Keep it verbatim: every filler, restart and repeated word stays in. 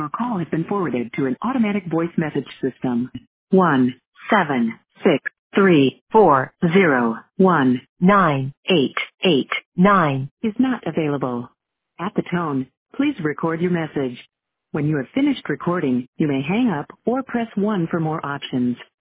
Your call has been forwarded to an automatic voice message system. One seven six three four zero one nine eight eight nine is not available. At the tone, please record your message. When you have finished recording, you may hang up or press one for more options.